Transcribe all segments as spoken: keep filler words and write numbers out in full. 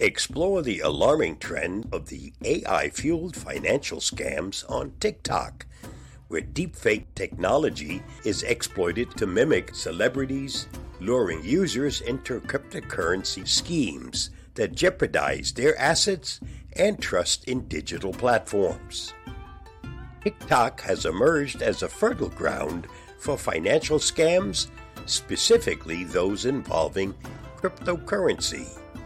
Explore the alarming trend of the A I-fueled financial scams on TikTok, where deepfake technology is exploited to mimic celebrities, luring users into cryptocurrency schemes that jeopardize their assets and trust in digital platforms. TikTok has emerged as a fertile ground for financial scams, specifically those involving cryptocurrency.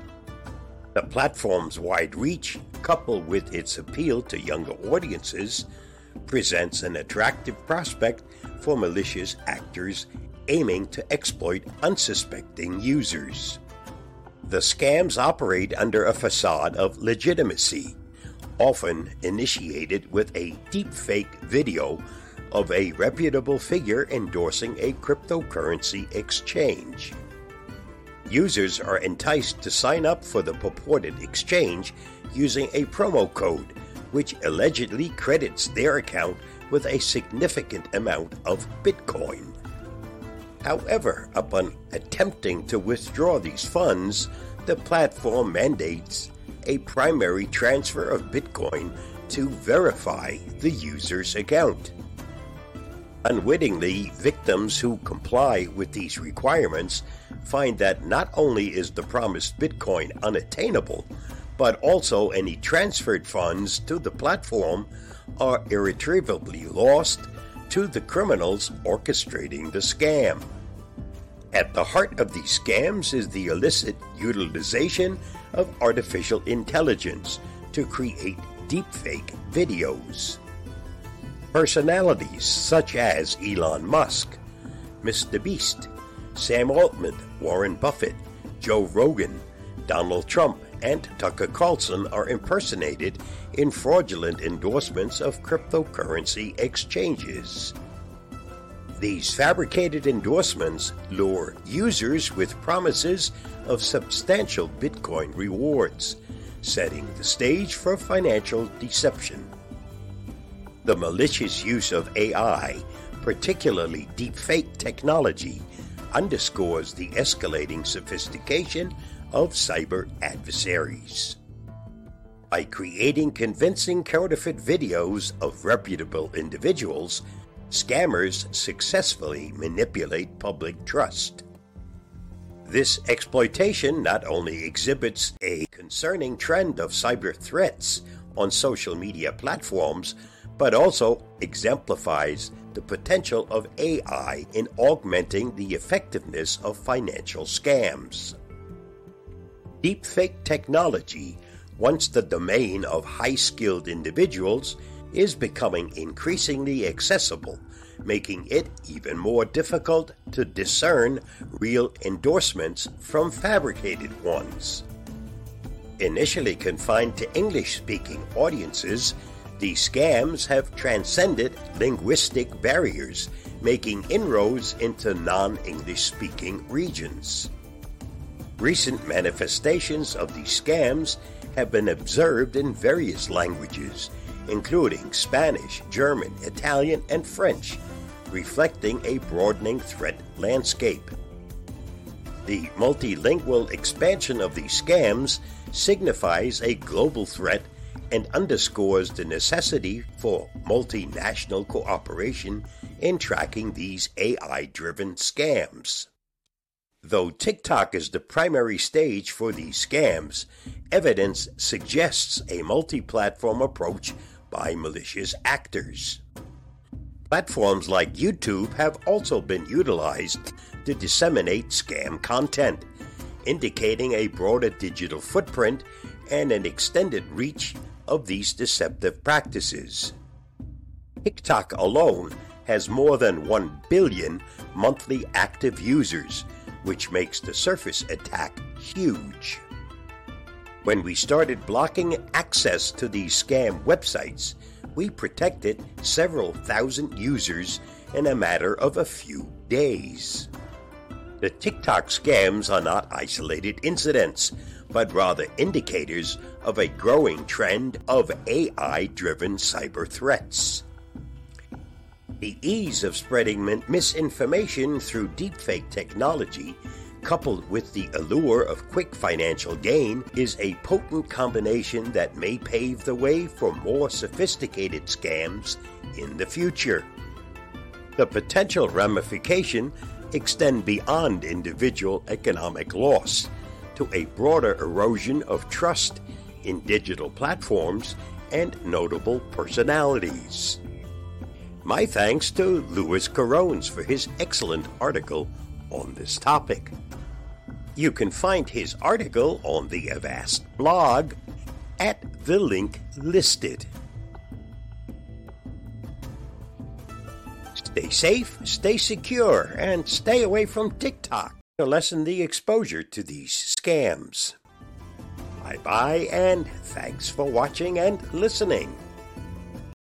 The platform's wide reach, coupled with its appeal to younger audiences, presents an attractive prospect for malicious actors aiming to exploit unsuspecting users. The scams operate under a facade of legitimacy, often initiated with a deepfake video of a reputable figure endorsing a cryptocurrency exchange. Users are enticed to sign up for the purported exchange using a promo code, which allegedly credits their account with a significant amount of Bitcoin. However, upon attempting to withdraw these funds, the platform mandates a primary transfer of Bitcoin to verify the user's account. Unwittingly, victims who comply with these requirements find that not only is the promised Bitcoin unattainable, but also any transferred funds to the platform are irretrievably lost to the criminals orchestrating the scam. At the heart of these scams is the illicit utilization of artificial intelligence to create deepfake videos. Personalities such as Elon Musk, Mister Beast, Sam Altman, Warren Buffett, Joe Rogan, Donald Trump, and Tucker Carlson are impersonated in fraudulent endorsements of cryptocurrency exchanges. These fabricated endorsements lure users with promises of substantial Bitcoin rewards, setting the stage for financial deception. The malicious use of A I, particularly deepfake technology, underscores the escalating sophistication of cyber adversaries. By creating convincing counterfeit videos of reputable individuals, scammers successfully manipulate public trust. This exploitation not only exhibits a concerning trend of cyber threats on social media platforms, but also exemplifies the potential of A I in augmenting the effectiveness of financial scams. Deepfake technology, once the domain of high-skilled individuals, is becoming increasingly accessible, making it even more difficult to discern real endorsements from fabricated ones. Initially confined to English-speaking audiences, these scams have transcended linguistic barriers, making inroads into non-English-speaking regions. Recent manifestations of these scams have been observed in various languages, including Spanish, German, Italian, and French, reflecting a broadening threat landscape. The multilingual expansion of these scams signifies a global threat and underscores the necessity for multinational cooperation in tracking these A I-driven scams. Though TikTok is the primary stage for these scams, evidence suggests a multi-platform approach by malicious actors. Platforms like YouTube have also been utilized to disseminate scam content, indicating a broader digital footprint and an extended reach of these deceptive practices. TikTok alone has more than one billion monthly active users, which makes the surface attack huge. When we started blocking access to these scam websites, we protected several thousand users in a matter of a few days. The TikTok scams are not isolated incidents, but rather indicators of a growing trend of A I-driven cyber threats. The ease of spreading misinformation through deepfake technology, coupled with the allure of quick financial gain, is a potent combination that may pave the way for more sophisticated scams in the future. The potential ramifications extend beyond individual economic loss to a broader erosion of trust in digital platforms and notable personalities. My thanks to Louis Carones for his excellent article on this topic. You can find his article on the Avast blog at the link listed. Stay safe, stay secure, and stay away from TikTok to lessen the exposure to these scams. Bye-bye, and thanks for watching and listening.